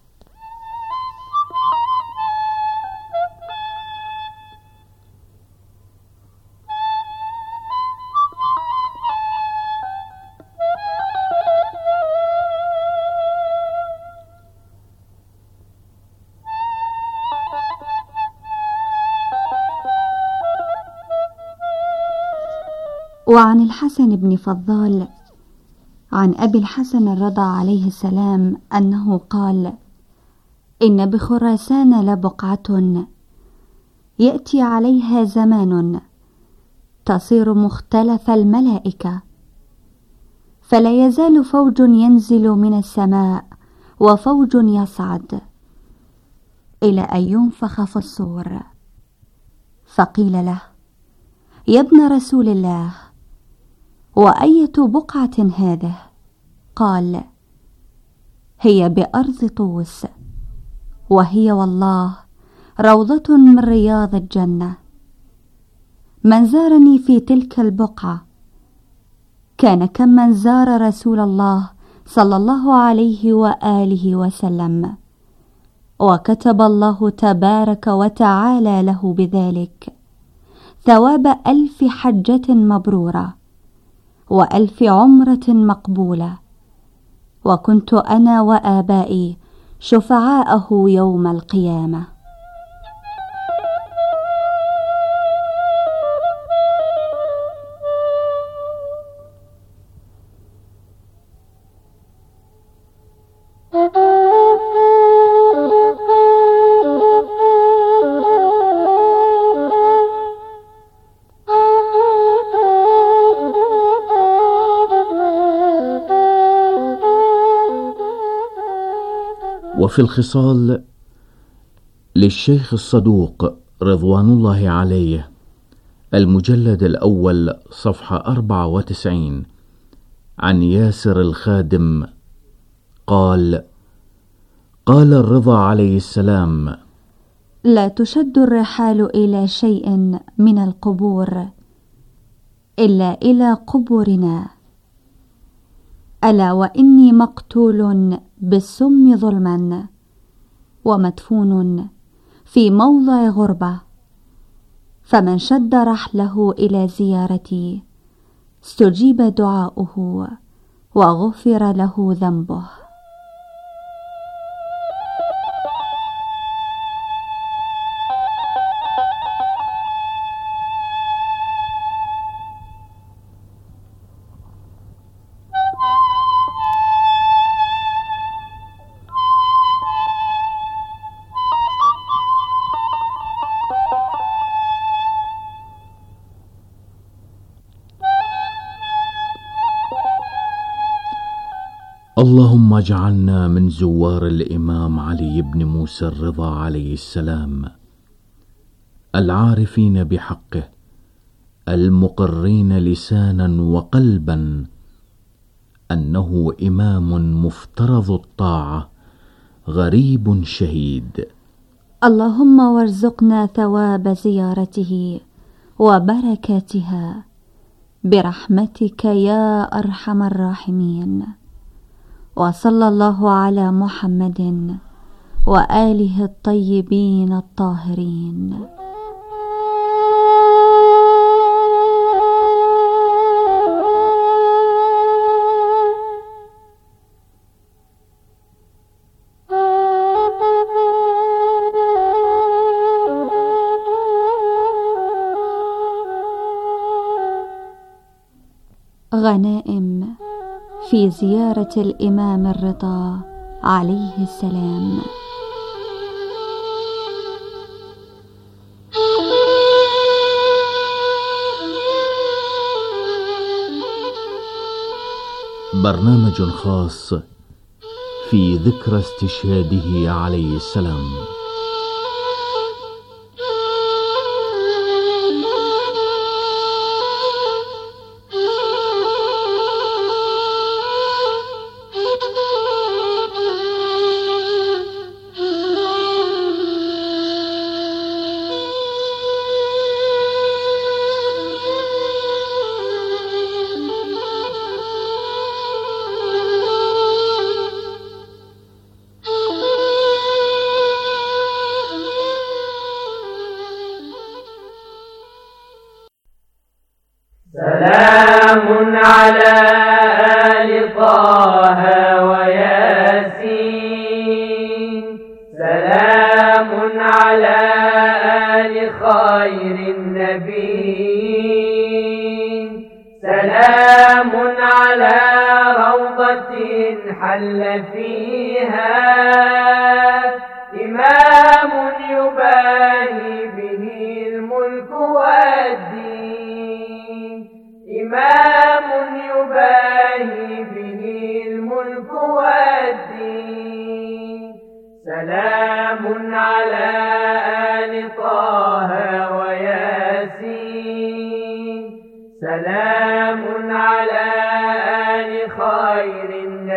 وعن الحسن بن فضال عن أبي الحسن الرضا عليه السلام أنه قال: إن بخراسان لبقعة يأتي عليها زمان تصير مختلف الملائكة، فلا يزال فوج ينزل من السماء وفوج يصعد إلى أن ينفخ في الصور. فقيل له: يا ابن رسول الله، وأية بقعة هذه؟ قال: هي بأرض طوس، وهي والله روضة من رياض الجنة. من زارني في تلك البقعة كان كمن زار رسول الله صلى الله عليه وآله وسلم، وكتب الله تبارك وتعالى له بذلك ثواب ألف حجة مبرورة وألف عمرة مقبولة، وكنت أنا وآبائي شفعاءه يوم القيامة. وفي الخصال للشيخ الصدوق رضوان الله عليه المجلد الأول صفحة أربعة وتسعين عن ياسر الخادم قال: قال الرضا عليه السلام: لا تشد الرحال إلى شيء من القبور إلا إلى قبورنا، ألا وإني مقتول بالسم ظلما ومدفون في موضع غربة، فمن شد رحله إلى زيارتي استجيب دعاؤه وغفر له ذنبه. اللهم اجعلنا من زوار الإمام علي بن موسى الرضا عليه السلام، العارفين بحقه، المقرين لسانا وقلبا أنه إمام مفترض الطاعة غريب شهيد. اللهم وارزقنا ثواب زيارته وبركاتها برحمتك يا أرحم الراحمين. وصلى الله على محمد وآله الطيبين الطاهرين. غنائم في زيارة الإمام الرضا عليه السلام. برنامج خاص في ذكرى استشهاده عليه السلام. سلام على آل طه وياسين، سلام على آل خير النبيين، سلام على روضة حل فيها إمام يباهي به الملك والدين، إمام يباهي به الملك والدين. سلام على آل طه وياسين، سلام على آل خير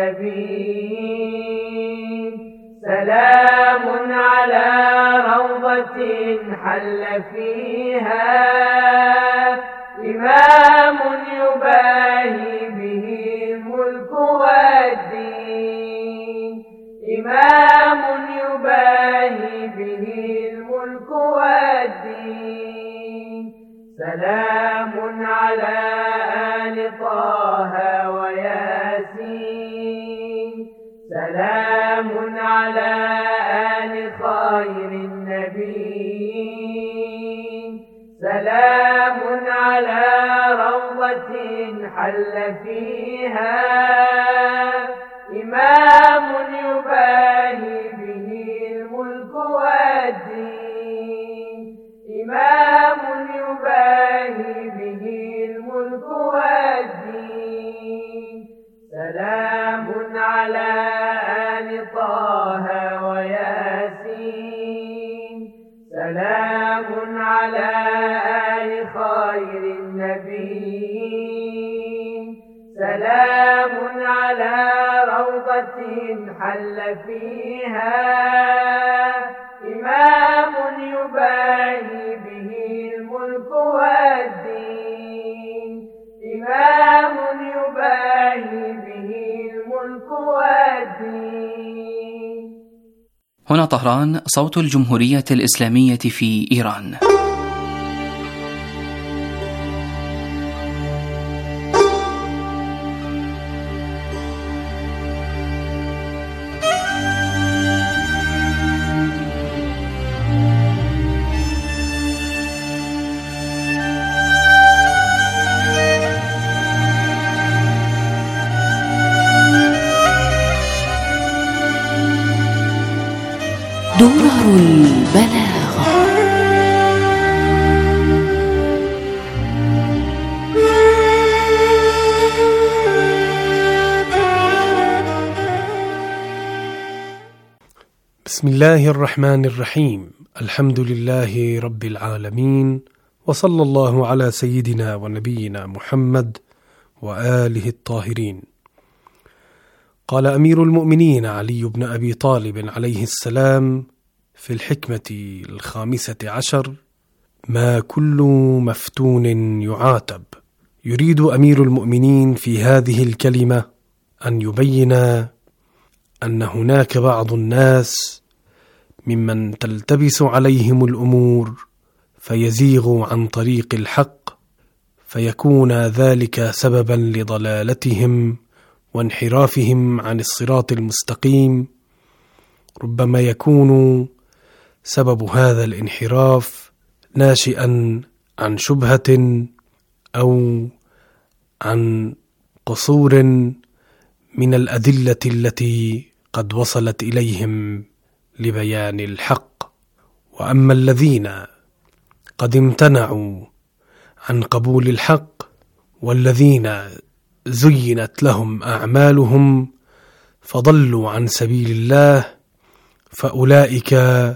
النبيين، سلام على روضة حل فيها إمام يباهي به الملك والدين، إمام يباهي به الملك والدين. سلام على آل طه وياسين، سلام على آل خير النبيين، سلام على روضة حل فيها إمام يباهي به الملك والدين، إمام يباهي به الملك والدين. سلام على آل طه سلام على آل خير النبي، سلام على روضة حل فيها إمام يباهي به الملك والدين، إمام يباهي به الملك والدين. هنا طهران، صوت الجمهورية الإسلامية في إيران. درر البلاغة. بسم الله الرحمن الرحيم. الحمد لله رب العالمين، وصلى الله على سيدنا ونبينا محمد وآله الطاهرين. قال أمير المؤمنين علي بن أبي طالب عليه السلام في الحكمة الخامسة عشر: ما كل مفتون يعاتب. يريد أمير المؤمنين في هذه الكلمة أن يبين أن هناك بعض الناس ممن تلتبس عليهم الأمور فيزيغوا عن طريق الحق، فيكون ذلك سببا لضلالتهم وانحرافهم عن الصراط المستقيم. ربما يكون سبب هذا الانحراف ناشئا عن شبهة أو عن قصور من الأدلة التي قد وصلت إليهم لبيان الحق. وأما الذين قد امتنعوا عن قبول الحق والذين زينت لهم أعمالهم فضلوا عن سبيل الله، فأولئك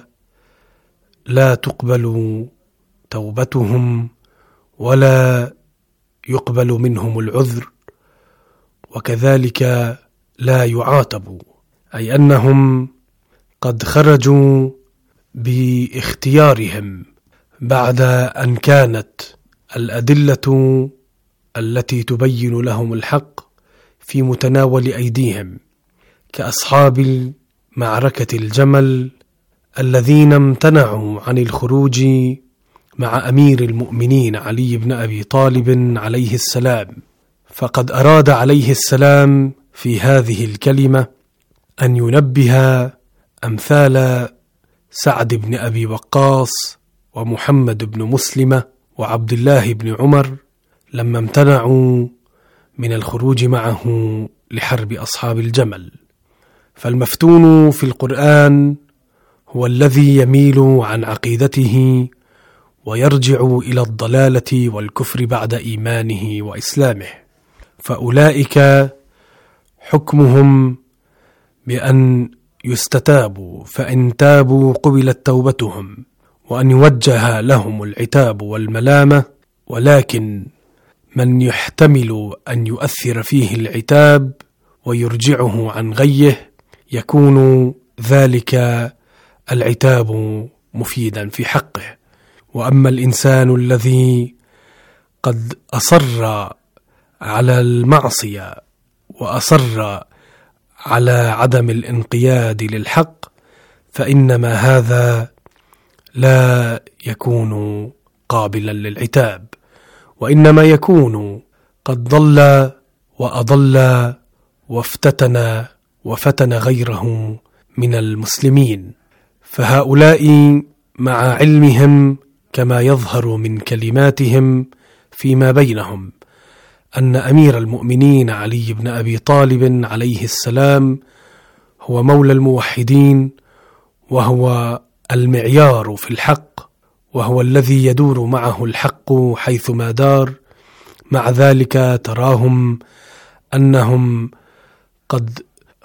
لا تقبل توبتهم ولا يقبل منهم العذر، وكذلك لا يعاتبوا، أي أنهم قد خرجوا باختيارهم بعد أن كانت الأدلة التي تبين لهم الحق في متناول أيديهم، كأصحاب معركة الجمل الذين امتنعوا عن الخروج مع أمير المؤمنين علي بن أبي طالب عليه السلام. فقد أراد عليه السلام في هذه الكلمة أن ينبه أمثال سعد بن أبي وقاص ومحمد بن مسلمة وعبد الله بن عمر لما امتنعوا من الخروج معه لحرب أصحاب الجمل. فالمفتون في القرآن هو الذي يميل عن عقيدته ويرجع إلى الضلالة والكفر بعد إيمانه وإسلامه، فأولئك حكمهم بأن يستتابوا، فإن تابوا قبلت توبتهم، وأن يوجه لهم العتاب والملامة. ولكن من يحتمل أن يؤثر فيه العتاب ويرجعه عن غيه يكون ذلك العتاب مفيدا في حقه. وأما الإنسان الذي قد أصر على المعصية وأصر على عدم الانقياد للحق، فإنما هذا لا يكون قابلا للعتاب، وإنما يكون قد ضل وأضل وافتتن وفتن غيره من المسلمين. فهؤلاء مع علمهم كما يظهر من كلماتهم فيما بينهم أن أمير المؤمنين علي بن أبي طالب عليه السلام هو مولى الموحدين، وهو المعيار في الحق، وهو الذي يدور معه الحق حيثما دار. مع ذلك تراهم أنهم قد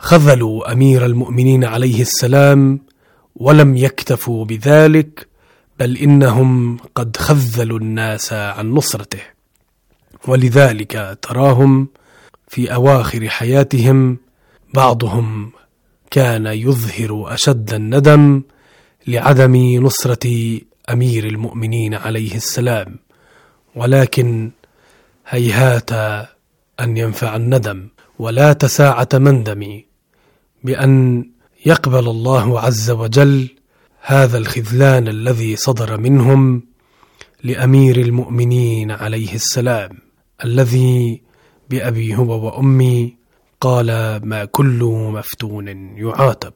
خذلوا أمير المؤمنين عليه السلام ولم يكتفوا بذلك، بل إنهم قد خذلوا الناس عن نصرته، ولذلك تراهم في أواخر حياتهم بعضهم كان يظهر أشد الندم لعدم نصرة أمير المؤمنين عليه السلام، ولكن هيهات أن ينفع الندم، ولا تساعة مندم بأن يقبل الله عز وجل هذا الخذلان الذي صدر منهم لأمير المؤمنين عليه السلام، الذي بأبي هو وأمي قال: ما كل مفتون يعاتب.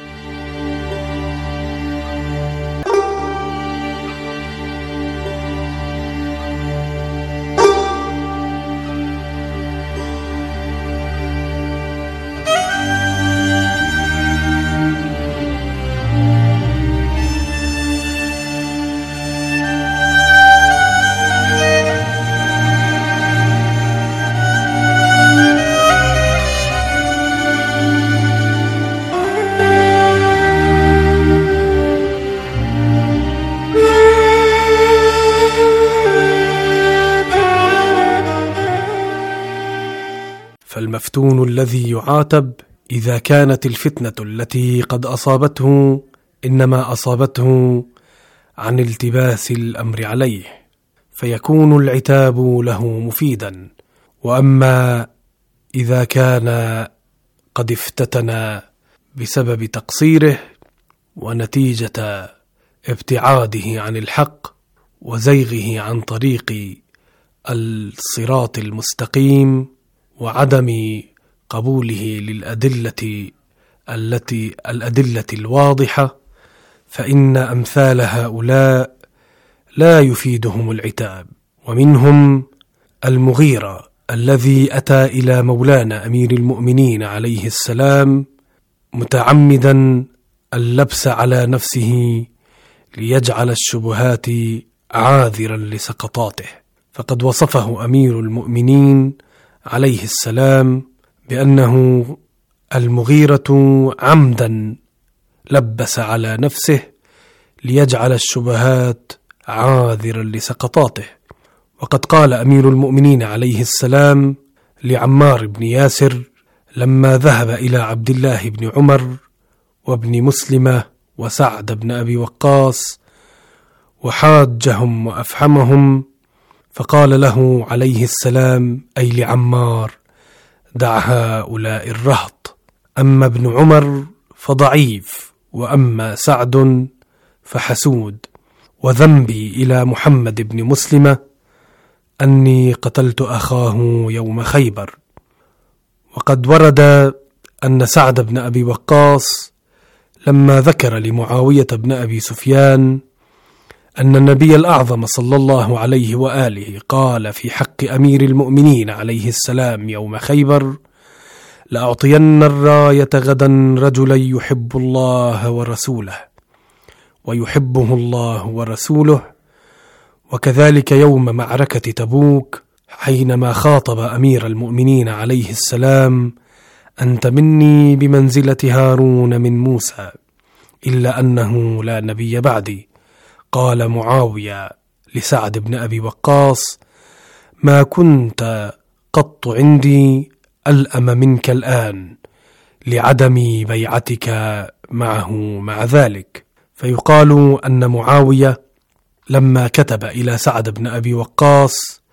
فالمفتون الذي يعاتب إذا كانت الفتنة التي قد أصابته إنما أصابته عن التباس الأمر عليه، فيكون العتاب له مفيدا. وأما إذا كان قد افتتن بسبب تقصيره ونتيجة ابتعاده عن الحق وزيغه عن طريق الصراط المستقيم وعدم قبوله للأدلة التي الأدلة الواضحة، فإن أمثال هؤلاء لا يفيدهم العتاب. ومنهم المغيرة الذي أتى إلى مولانا أمير المؤمنين عليه السلام متعمدا اللبس على نفسه ليجعل الشبهات عاذرا لسقطاته، فقد وصفه أمير المؤمنين عليه السلام بأنه المغيرة عمدا لبس على نفسه ليجعل الشبهات عاذرا لسقطاته. وقد قال أمير المؤمنين عليه السلام لعمار بن ياسر لما ذهب إلى عبد الله بن عمر وابن مسلمة وسعد بن أبي وقاص وحاجهم وأفحمهم، فقال له عليه السلام أي لعمار: دع هؤلاء الرهط، أما ابن عمر فضعيف، وأما سعد فحسود، وذنبي إلى محمد بن مسلمة أني قتلت أخاه يوم خيبر. وقد ورد أن سعد بن أبي وقاص لما ذكر لمعاوية بن أبي سفيان أن النبي الأعظم صلى الله عليه وآله قال في حق أمير المؤمنين عليه السلام يوم خيبر: لأعطين الراية غدا رجلا يحب الله ورسوله ويحبه الله ورسوله. وكذلك يوم معركة تبوك حينما خاطب أمير المؤمنين عليه السلام: أنت مني بمنزلة هارون من موسى إلا أنه لا نبي بعدي. قال معاوية لسعد بن أبي وقاص: ما كنت قط عندي ألأم منك الآن لعدم بيعتك معه مع ذلك. فيقال أن معاوية لما كتب إلى سعد بن أبي وقاص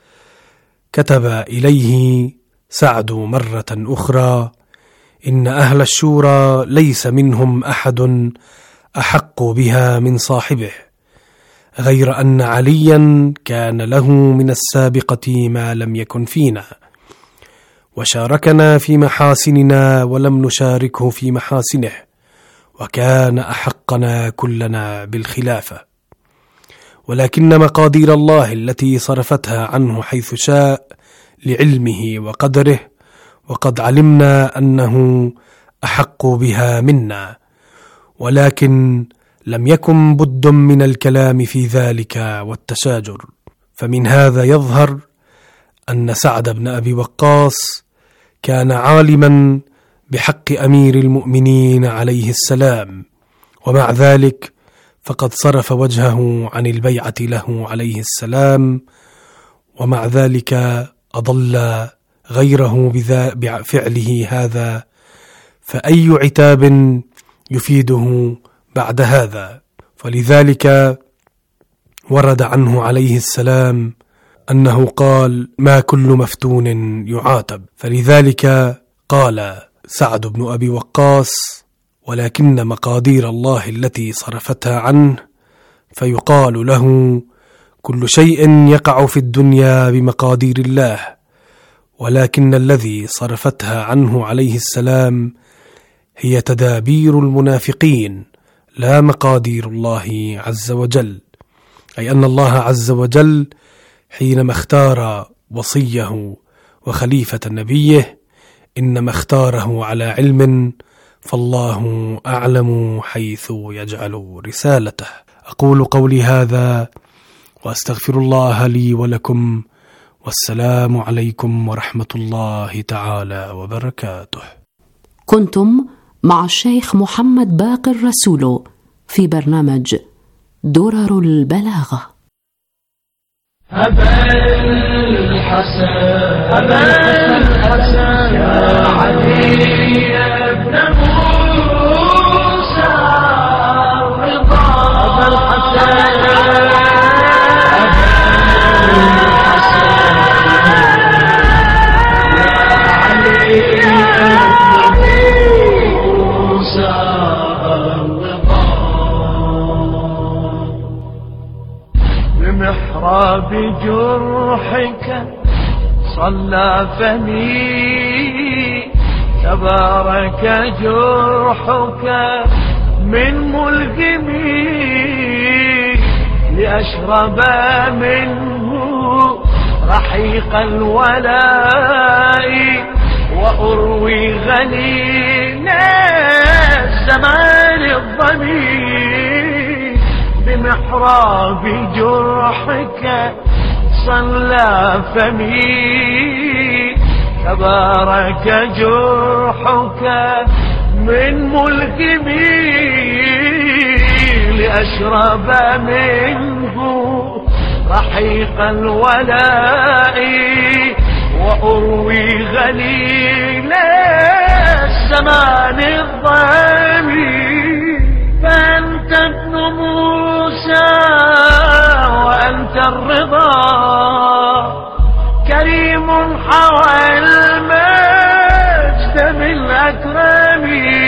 كتب إليه سعد مرة أخرى: إن أهل الشورى ليس منهم أحد أحق بها من صاحبه، غير أن عليا كان له من السابقة ما لم يكن فينا، وشاركنا في محاسننا ولم نشاركه في محاسنه، وكان أحقنا كلنا بالخلافة، ولكن مقادير الله التي صرفتها عنه حيث شاء لعلمه وقدره، وقد علمنا أنه أحق بها منا، ولكن لم يكن بد من الكلام في ذلك والتشاجر. فمن هذا يظهر أن سعد بن أبي وقاص كان عالما بحق أمير المؤمنين عليه السلام، ومع ذلك فقد صرف وجهه عن البيعة له عليه السلام، ومع ذلك أضل غيره بفعله هذا، فأي عتاب يفيده بعد هذا؟ فلذلك ورد عنه عليه السلام أنه قال: ما كل مفتون يعاتب. فلذلك قال سعد بن أبي وقاص: ولكن مقادير الله التي صرفتها عنه، فيقال له: كل شيء يقع في الدنيا بمقادير الله، ولكن الذي صرفتها عنه عليه السلام هي تدابير المنافقين لا مقادير الله عز وجل. أي أن الله عز وجل حينما اختار وصيه وخليفة نبيه إنما اختاره على علم، فالله أعلم حيث يجعل رسالته. أقول قولي هذا وأستغفر الله لي ولكم، والسلام عليكم ورحمة الله تعالى وبركاته. كنتم مع الشيخ محمد باقر رسول في برنامج درر البلاغة. أبا الحسن أبا الحسن يا علي ابن موسى رضا، أبا الحسن بجرحك صلى فمي، تبارك جرحك من ملهمي، لأشرب منه رحيق الولاء، وأروي غليل الزمان الضمير. بمحراب جرحك صلى فمي، تبارك جرحك من ملهمي، لأشرب منه رحيق الولاء، وأروي غليل الزمان الضمير. فأنت ابن موسى وأنت الرضا، كريم حوى المجد بالأكرم،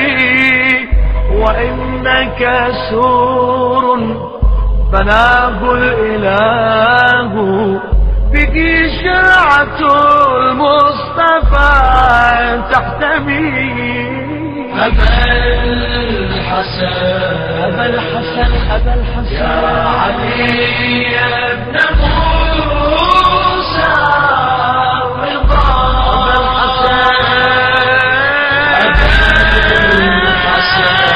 وإنك سور بناه الإله، بك شرعة المصطفى تحتمي. أبا الحسن أبا الحسن أبا الحسن يا علي ابن موسى رضا، أبا الحسن أبا الحسن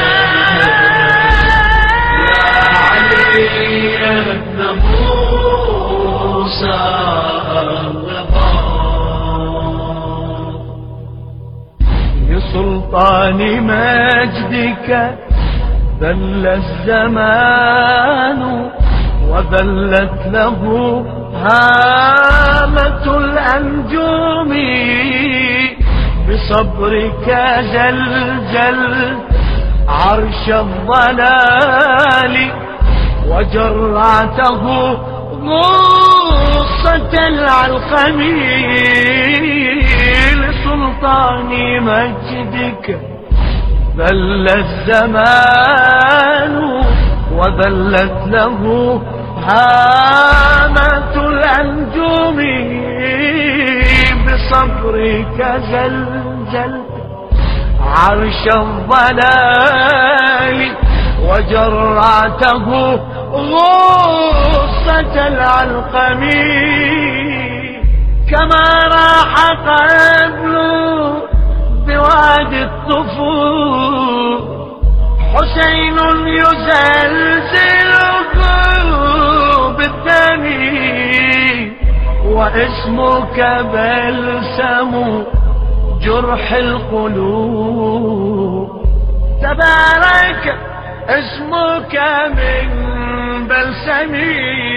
يا علي ابن موسى رضا. بسلطان مجدك ذل الزمان، وذلت له هامة الأنجوم، بصبرك زلزل عرش الضلال، وجرعته غصة العلقم. لسلطان مجدك ذل الزمان، وذلت له هامة الأنجوم، بصبرك زلزل عرش الضلال، وجرعته غصة العلقم. كما راح قبل بوادي الطفول حسين يزلزل بالثاني، واسمك بلسم جرح القلوب. تبارك اسمك من بلسمي